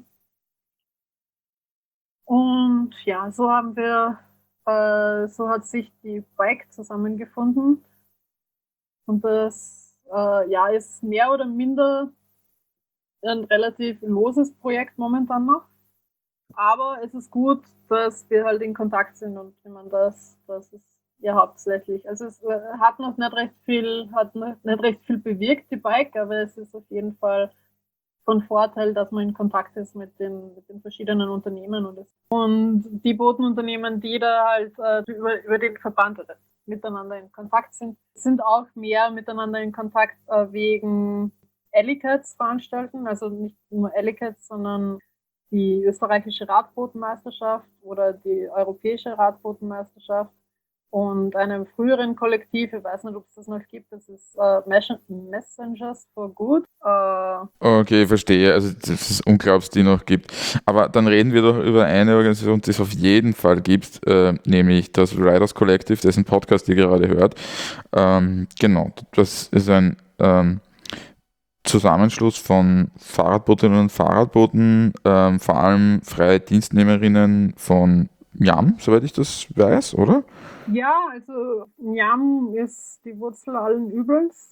[SPEAKER 2] Und ja, so haben wir, äh, so hat sich die Bike zusammengefunden. Und das äh, ja, ist mehr oder minder ein relativ loses Projekt momentan noch. Aber es ist gut, dass wir halt in Kontakt sind und ich meine, das, das ist ja hauptsächlich. Also es hat noch nicht recht viel, hat noch nicht recht viel bewirkt, die Bike, aber es ist auf jeden Fall von Vorteil, dass man in Kontakt ist mit den, mit den verschiedenen Unternehmen und, es, und die Botenunternehmen, die da halt äh, über, über den Verband oder miteinander in Kontakt sind, sind auch mehr miteinander in Kontakt äh, wegen Ellicats veranstalten, also nicht nur Ellicats, sondern die österreichische Radbotenmeisterschaft oder die europäische Radbotenmeisterschaft und einem früheren Kollektiv, ich weiß nicht, ob es das noch gibt, das ist äh, Messengers for Good. Äh,
[SPEAKER 1] Okay, verstehe. Also das ist unglaublich, die noch gibt. Aber dann reden wir doch über eine Organisation, die es auf jeden Fall gibt, äh, nämlich das Riders Collective, dessen Podcast ihr gerade hört. Ähm, genau, das ist ein ähm, Zusammenschluss von Fahrradbootinnen und Fahrradbooten, ähm, vor allem freie Dienstnehmerinnen von Yam, soweit ich das weiß, oder?
[SPEAKER 2] Ja, also Yam ist die Wurzel allen Übels.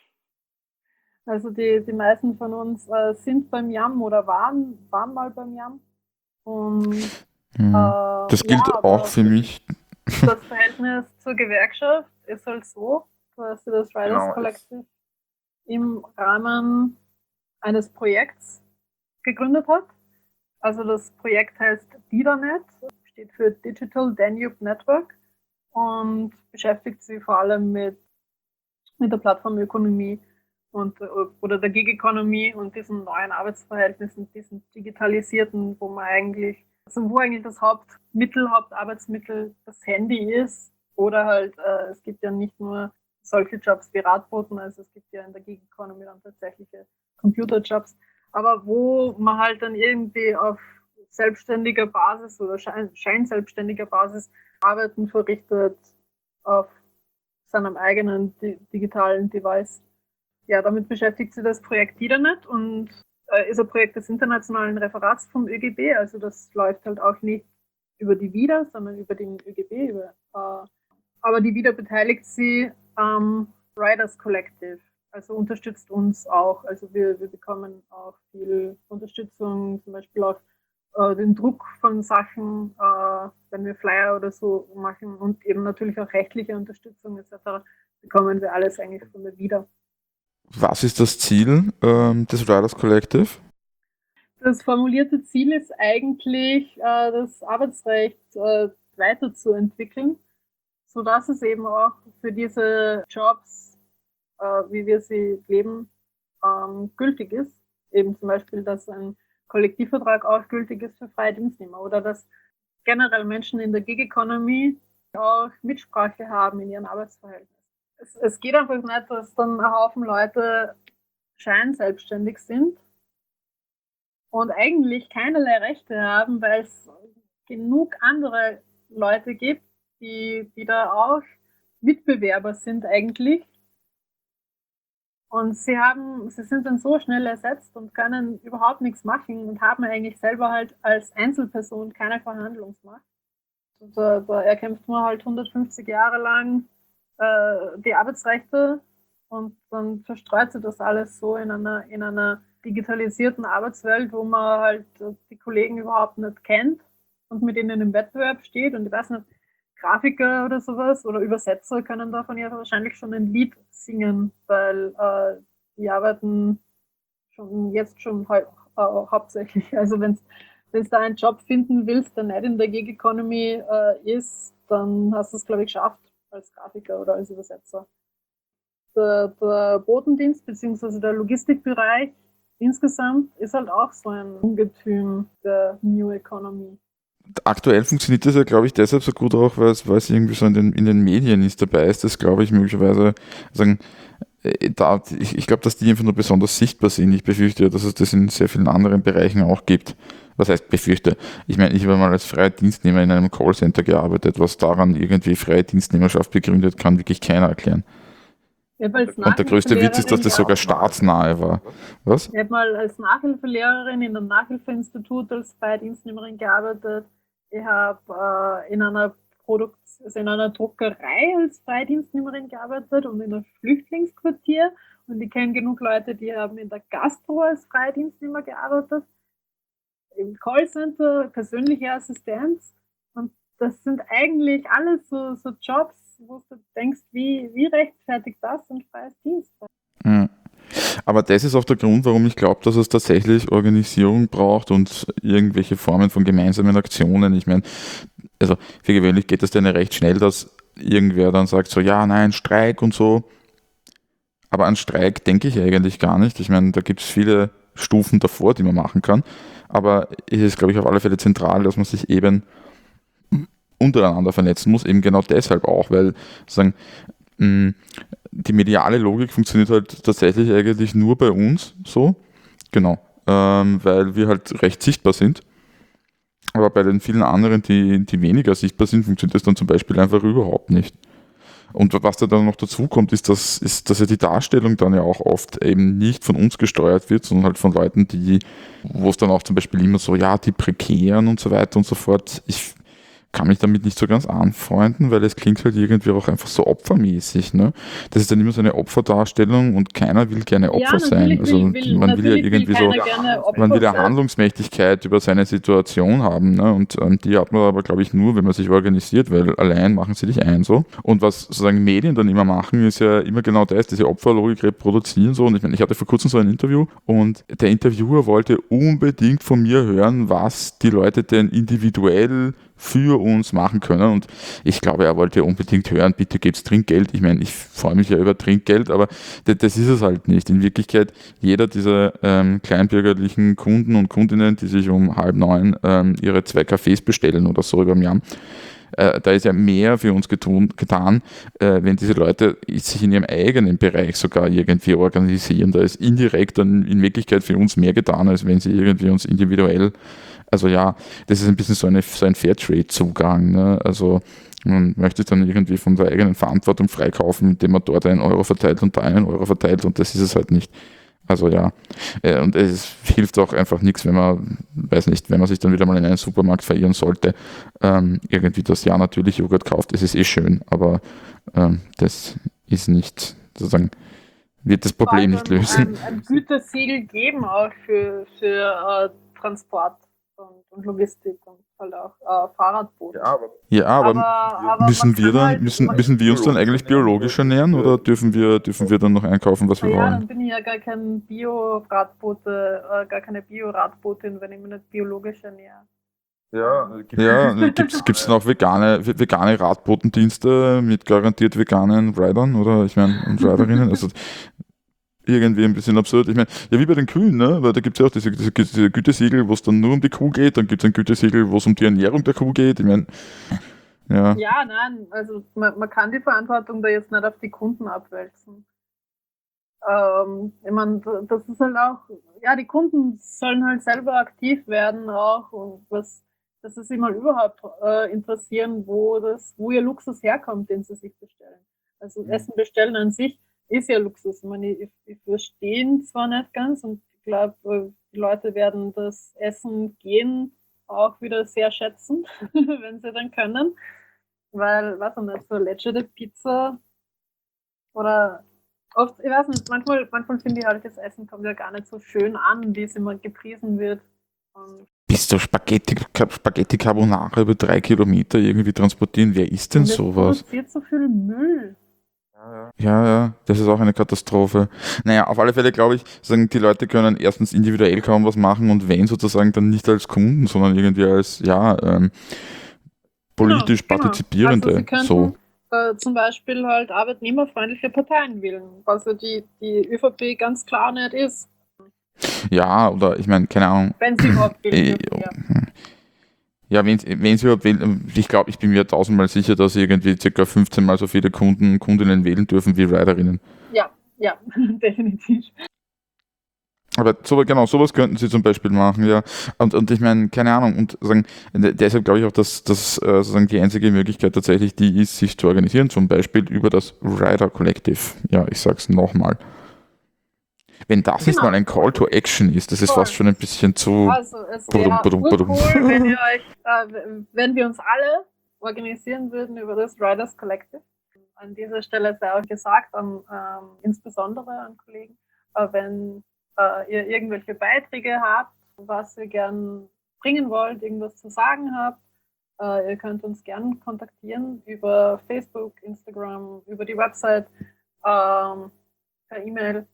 [SPEAKER 2] Also die, die meisten von uns äh, sind beim Yam oder waren, waren mal beim Yam. Und
[SPEAKER 1] Hm.
[SPEAKER 2] äh,
[SPEAKER 1] Das gilt
[SPEAKER 2] ja,
[SPEAKER 1] auch für mich.
[SPEAKER 2] Das Verhältnis zur Gewerkschaft ist halt so, dass sie das Riders
[SPEAKER 1] Genau,
[SPEAKER 2] Collective im Rahmen eines Projekts gegründet hat. Also das Projekt heißt DidaNet, steht für Digital Danube Network und beschäftigt sich vor allem mit, mit der Plattformökonomie und, oder der Gig-Economy und diesen neuen Arbeitsverhältnissen, diesen digitalisierten, wo man eigentlich, also wo eigentlich das Hauptmittel, Hauptarbeitsmittel das Handy ist. Oder halt, äh, es gibt ja nicht nur solche Jobs wie Radboten, also es gibt ja in der Gig-Economy dann tatsächliche Computerjobs, aber wo man halt dann irgendwie auf selbstständiger Basis oder schein, scheinselbstständiger Basis Arbeiten verrichtet auf seinem eigenen di- digitalen Device. Ja, damit beschäftigt sich das Projekt DidaNet und äh, ist ein Projekt des internationalen Referats vom ÖGB, also das läuft halt auch nicht über die WIDA, sondern über den ÖGB. Über, äh, aber die WIDA beteiligt sie am Riders Collective, also unterstützt uns auch. Also wir, wir bekommen auch viel Unterstützung, zum Beispiel auch äh, den Druck von Sachen, äh, wenn wir Flyer oder so machen und eben natürlich auch rechtliche Unterstützung et cetera bekommen wir alles eigentlich von der WIDA.
[SPEAKER 1] Was ist das Ziel ähm, des Riders Collective?
[SPEAKER 2] Das formulierte Ziel ist eigentlich, äh, das Arbeitsrecht äh, weiterzuentwickeln, sodass es eben auch für diese Jobs, äh, wie wir sie leben, ähm, gültig ist. Eben zum Beispiel, dass ein Kollektivvertrag auch gültig ist für freie Dienstnehmer oder dass generell Menschen in der Gig-Economy auch Mitsprache haben in ihren Arbeitsverhältnissen. Es, es geht einfach nicht, dass dann ein Haufen Leute scheinselbstständig sind und eigentlich keinerlei Rechte haben, weil es genug andere Leute gibt, die, die da auch Mitbewerber sind eigentlich. Und sie haben, sie sind dann so schnell ersetzt und können überhaupt nichts machen und haben eigentlich selber halt als Einzelperson keine Verhandlungsmacht. Da, da erkämpft man halt hundertfünfzig Jahre lang äh, die Arbeitsrechte und dann verstreut sich das alles so in einer, in einer digitalisierten Arbeitswelt, wo man halt die Kollegen überhaupt nicht kennt und mit denen im Wettbewerb steht und ich weiß nicht, Grafiker oder sowas oder Übersetzer können davon ja wahrscheinlich schon ein Lied singen, weil äh, die arbeiten schon jetzt schon hau äh, hauptsächlich. Also wenn du da einen Job finden willst, der nicht in der Gig Economy äh, ist, dann hast du es, glaube ich, geschafft als Grafiker oder als Übersetzer. Der, der Botendienst bzw. der Logistikbereich insgesamt ist halt auch so ein Ungetüm der New Economy.
[SPEAKER 1] Aktuell funktioniert das ja, glaube ich, deshalb so gut auch, weil es, weil es irgendwie so in den, in den Medien ist dabei ist, das glaube ich möglicherweise sagen, äh, da, ich, ich glaube, dass die einfach nur besonders sichtbar sind. Ich befürchte ja, dass es das in sehr vielen anderen Bereichen auch gibt. Was heißt befürchte? Ich meine, ich habe mal als freier Dienstnehmer in einem Callcenter gearbeitet. Was daran irgendwie freie Dienstnehmerschaft begründet, kann wirklich keiner erklären. Und der größte Witz ist, dass das sogar staatsnahe war. Was?
[SPEAKER 2] Ich habe mal als Nachhilfelehrerin in einem Nachhilfeinstitut als freie Dienstnehmerin gearbeitet. Ich habe äh, in einer Produkt also in einer Druckerei als freie Dienstnehmerin gearbeitet und in einem Flüchtlingsquartier. Und ich kenne genug Leute, die haben in der Gastro als freie Dienstnehmer gearbeitet, im Callcenter, persönliche Assistenz. Und das sind eigentlich alles so, so Jobs, wo du denkst, wie, wie rechtfertigt das ein freies Dienst?
[SPEAKER 1] Mhm. Aber das ist auch der Grund, warum ich glaube, dass es tatsächlich Organisierung braucht und irgendwelche Formen von gemeinsamen Aktionen. Ich meine, also für gewöhnlich geht das dann ja recht schnell, dass irgendwer dann sagt so, ja, nein, Streik und so. Aber an Streik denke ich eigentlich gar nicht. Ich meine, da gibt es viele Stufen davor, die man machen kann. Aber es ist, glaube ich, auf alle Fälle zentral, dass man sich eben untereinander vernetzen muss, eben genau deshalb auch, weil sozusagen mh, die mediale Logik funktioniert halt tatsächlich eigentlich nur bei uns so, genau, ähm, weil wir halt recht sichtbar sind. Aber bei den vielen anderen, die, die weniger sichtbar sind, funktioniert das dann zum Beispiel einfach überhaupt nicht. Und was da dann noch dazu kommt, ist, dass, ist, dass ja die Darstellung dann ja auch oft eben nicht von uns gesteuert wird, sondern halt von Leuten, die, wo es dann auch zum Beispiel immer so, ja, die Prekären und so weiter und so fort. Ich kann mich damit nicht so ganz anfreunden, weil es klingt halt irgendwie auch einfach so opfermäßig. Ne? Das ist dann immer so eine Opferdarstellung und keiner will gerne Opfer
[SPEAKER 2] Ja,
[SPEAKER 1] sein.
[SPEAKER 2] natürlich
[SPEAKER 1] Also
[SPEAKER 2] will, will,
[SPEAKER 1] man will ja
[SPEAKER 2] natürlich will
[SPEAKER 1] irgendwie so,
[SPEAKER 2] keiner gerne Opfer
[SPEAKER 1] man will ja
[SPEAKER 2] sein.
[SPEAKER 1] Handlungsmächtigkeit über seine Situation haben. Ne? Und ähm, die hat man aber, glaube ich, nur, wenn man sich organisiert, weil allein machen sie dich ein so. Und was sozusagen Medien dann immer machen, ist ja immer genau das, diese Opferlogik reproduzieren so. Und ich meine, ich hatte vor kurzem so ein Interview und der Interviewer wollte unbedingt von mir hören, was die Leute denn individuell für uns machen können. Und ich glaube, er wollte unbedingt hören, bitte gebt's Trinkgeld. Ich meine, ich freue mich ja über Trinkgeld, aber das, das ist es halt nicht. In Wirklichkeit, jeder dieser ähm, kleinbürgerlichen Kunden und Kundinnen, die sich um halb neun ähm, ihre zwei Cafés bestellen oder so über dem Jahr, äh, da ist ja mehr für uns getun, getan, äh, wenn diese Leute sich in ihrem eigenen Bereich sogar irgendwie organisieren. Da ist indirekt dann in Wirklichkeit für uns mehr getan, als wenn sie irgendwie uns individuell. Also ja, das ist ein bisschen so, eine, so ein Fairtrade-Zugang. Ne? Also man möchte dann irgendwie von der eigenen Verantwortung freikaufen, indem man dort einen Euro verteilt und da einen Euro verteilt und das ist es halt nicht. Also ja, äh, und es hilft auch einfach nichts, wenn man, weiß nicht, wenn man sich dann wieder mal in einen Supermarkt verirren sollte, ähm, irgendwie das ja natürlich Joghurt kauft, das ist eh schön, aber ähm, das ist nicht, sozusagen, wird das Problem nicht lösen.
[SPEAKER 2] Ein, ein Gütesiegel geben auch für, für äh, Transport und, und Logistik und halt auch äh, Fahrradboote.
[SPEAKER 1] Ja, aber, ja, aber,
[SPEAKER 2] aber, aber
[SPEAKER 1] müssen wir dann,
[SPEAKER 2] halt,
[SPEAKER 1] müssen, müssen wir uns dann eigentlich biologisch ernähren oder dürfen wir, dürfen wir dann noch einkaufen, was wir
[SPEAKER 2] ja,
[SPEAKER 1] wollen?
[SPEAKER 2] dann bin ich ja gar kein Bio-Radboote, äh, gar keine Bio-Radbootin, wenn ich mich nicht biologisch ernähre.
[SPEAKER 1] Ja, ja gibt es dann auch vegane, vegane Radbotendienste mit garantiert veganen Ridern oder ich meine und Riderinnen? Also irgendwie ein bisschen absurd. Ich meine, ja wie bei den Kühen, ne? Weil da gibt es ja auch diese, diese, diese Gütesiegel, wo es dann nur um die Kuh geht, dann gibt es ein Gütesiegel, wo es um die Ernährung der Kuh geht. Ich meine, ja.
[SPEAKER 2] Ja, nein, also man, man kann die Verantwortung da jetzt nicht auf die Kunden abwälzen. Ähm, ich meine, das ist halt auch, ja, die Kunden sollen halt selber aktiv werden auch und was, dass es sie mal überhaupt äh, interessieren, wo das, wo ihr Luxus herkommt, den sie sich bestellen. Also mhm. Essen bestellen an sich ist ja Luxus. Ich meine, ich, ich verstehe ihn zwar nicht ganz und ich glaube, die Leute werden das Essen gehen auch wieder sehr schätzen, wenn sie dann können. Weil, weiß ich nicht, so Lecce Pizza oder oft, ich weiß nicht, manchmal, manchmal finde ich halt, das Essen kommt ja gar nicht so schön an, wie es immer gepriesen wird. Und
[SPEAKER 1] Bist du Spaghetti, Spaghetti Carbonara über drei Kilometer irgendwie transportieren? Wer isst denn
[SPEAKER 2] Und es
[SPEAKER 1] sowas?
[SPEAKER 2] produziert so viel Müll.
[SPEAKER 1] Ja, ja, das ist auch eine Katastrophe. Naja, auf alle Fälle glaube ich, sagen, die Leute können erstens individuell kaum was machen und wenn sozusagen dann nicht als Kunden, sondern irgendwie als, ja, ähm, politisch
[SPEAKER 2] Genau, genau.
[SPEAKER 1] Partizipierende.
[SPEAKER 2] Also sie könnten
[SPEAKER 1] So.
[SPEAKER 2] äh, zum Beispiel halt arbeitnehmerfreundliche Parteien wählen, was ja die, die ÖVP ganz klar nicht ist,
[SPEAKER 1] Ja, oder ich meine, keine Ahnung.
[SPEAKER 2] wenn sie überhaupt wählen
[SPEAKER 1] Äh,
[SPEAKER 2] dürfen, ja.
[SPEAKER 1] Ja, wenn wenn sie überhaupt wählen, ich glaube, ich bin mir tausendmal sicher, dass irgendwie ca. fünfzehn mal so viele Kunden, Kundinnen wählen dürfen wie Riderinnen.
[SPEAKER 2] Ja, ja, definitiv.
[SPEAKER 1] Aber so, genau, sowas könnten sie zum Beispiel machen, ja. Und, und ich meine, keine Ahnung, und sagen, de- deshalb glaube ich auch, dass, dass äh, sozusagen die einzige Möglichkeit tatsächlich die ist, sich zu organisieren, zum Beispiel über das Rider Collective. Ja, ich sag's nochmal. Wenn das nicht
[SPEAKER 2] Genau.
[SPEAKER 1] mal ein Call to Action ist, das ist
[SPEAKER 2] Voll.
[SPEAKER 1] fast schon ein bisschen zu.
[SPEAKER 2] Also es
[SPEAKER 1] Badum,
[SPEAKER 2] wäre
[SPEAKER 1] badum, badum.
[SPEAKER 2] cool, wenn ihr euch, äh, wenn wir uns alle organisieren würden über das Riders Collective. An dieser Stelle sei auch gesagt, an, ähm, insbesondere an Kollegen, äh, wenn äh, ihr irgendwelche Beiträge habt, was ihr gern bringen wollt, irgendwas zu sagen habt, äh, ihr könnt uns gern kontaktieren über Facebook, Instagram, über die Website, ähm, per E-Mail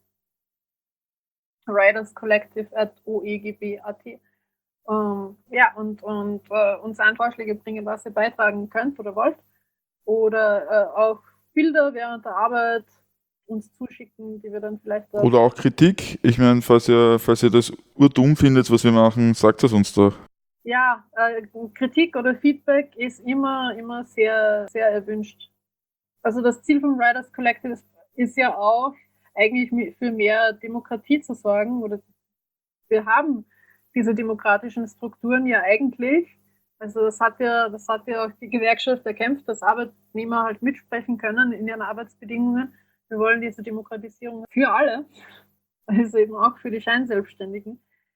[SPEAKER 2] riderscollective at oegb punkt at. Ähm, ja, und, und äh, uns an Vorschläge bringen, was ihr beitragen könnt oder wollt. Oder äh, auch Bilder während der Arbeit uns zuschicken, die wir dann vielleicht auch,
[SPEAKER 1] Oder auch Kritik. Ich meine, falls ihr, falls ihr das urdumm findet, was wir machen, sagt es uns doch.
[SPEAKER 2] ja, äh, Kritik oder Feedback ist immer, immer sehr, sehr erwünscht. Also das Ziel vom Riders Collective ist, ist ja auch, eigentlich für mehr Demokratie zu sorgen. Oder wir haben diese demokratischen Strukturen ja eigentlich. Also das hat ja, das hat ja auch die Gewerkschaft erkämpft, dass Arbeitnehmer halt mitsprechen können in ihren Arbeitsbedingungen. Wir wollen diese Demokratisierung für alle, also eben auch für die Scheinselbstständigen,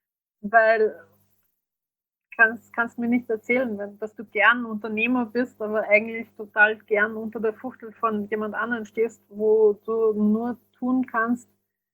[SPEAKER 2] weil kannst, kannst mir nicht erzählen, wenn, dass du gern Unternehmer bist, aber eigentlich total gern unter der Fuchtel von jemand anderem stehst, wo du nur tun kannst,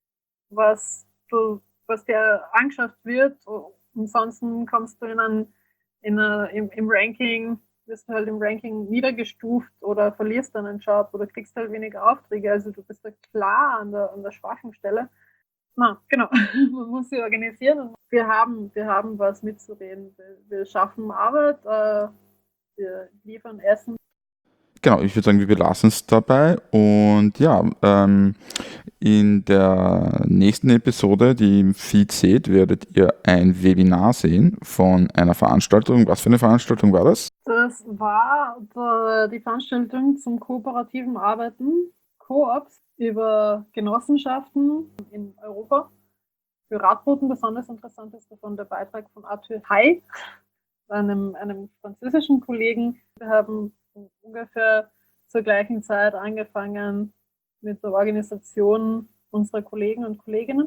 [SPEAKER 2] was du, was dir angeschafft wird. Ansonsten kommst du in ein, in eine, im, im Ranking, wirst du halt im Ranking niedergestuft oder verlierst dann einen Job oder kriegst halt weniger Aufträge. Also du bist da klar an der, an der schwachen Stelle. Na, genau. Man muss sie organisieren und wir haben, wir haben was mitzureden. Wir, wir schaffen Arbeit, äh, wir liefern Essen.
[SPEAKER 1] Genau, ich würde sagen, wir belassen es dabei. Und ja, ähm, in der nächsten Episode, die ihr im Feed seht, werdet ihr ein Webinar sehen von einer Veranstaltung. Was für eine Veranstaltung war das?
[SPEAKER 2] Das war der, die Veranstaltung zum kooperativen Arbeiten, Koops, über Genossenschaften in Europa. Für Radrouten besonders interessant ist davon der Beitrag von Arthur Hay, einem, einem französischen Kollegen. Wir haben ungefähr zur gleichen Zeit angefangen mit der Organisation unserer Kollegen und Kolleginnen.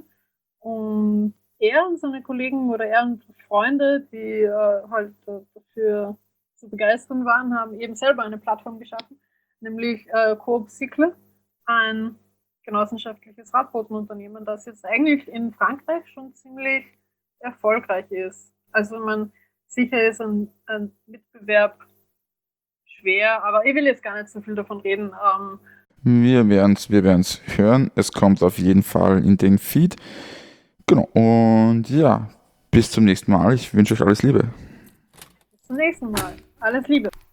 [SPEAKER 2] Und er und seine Kollegen oder er und Freunde, die äh, halt äh, dafür zu begeistern waren, haben eben selber eine Plattform geschaffen, nämlich äh, Coop Cycle, ein genossenschaftliches Radroutenunternehmen, das jetzt eigentlich in Frankreich schon ziemlich erfolgreich ist. Also man sicher ist ein, ein Mitbewerb schwer, aber ich will jetzt gar nicht so viel davon reden. Ähm,
[SPEAKER 1] Wir werden es wir werden's hören. Es kommt auf jeden Fall in den Feed. Genau, und ja, bis zum nächsten Mal. Ich wünsche euch alles Liebe.
[SPEAKER 2] bis zum nächsten Mal. Alles Liebe.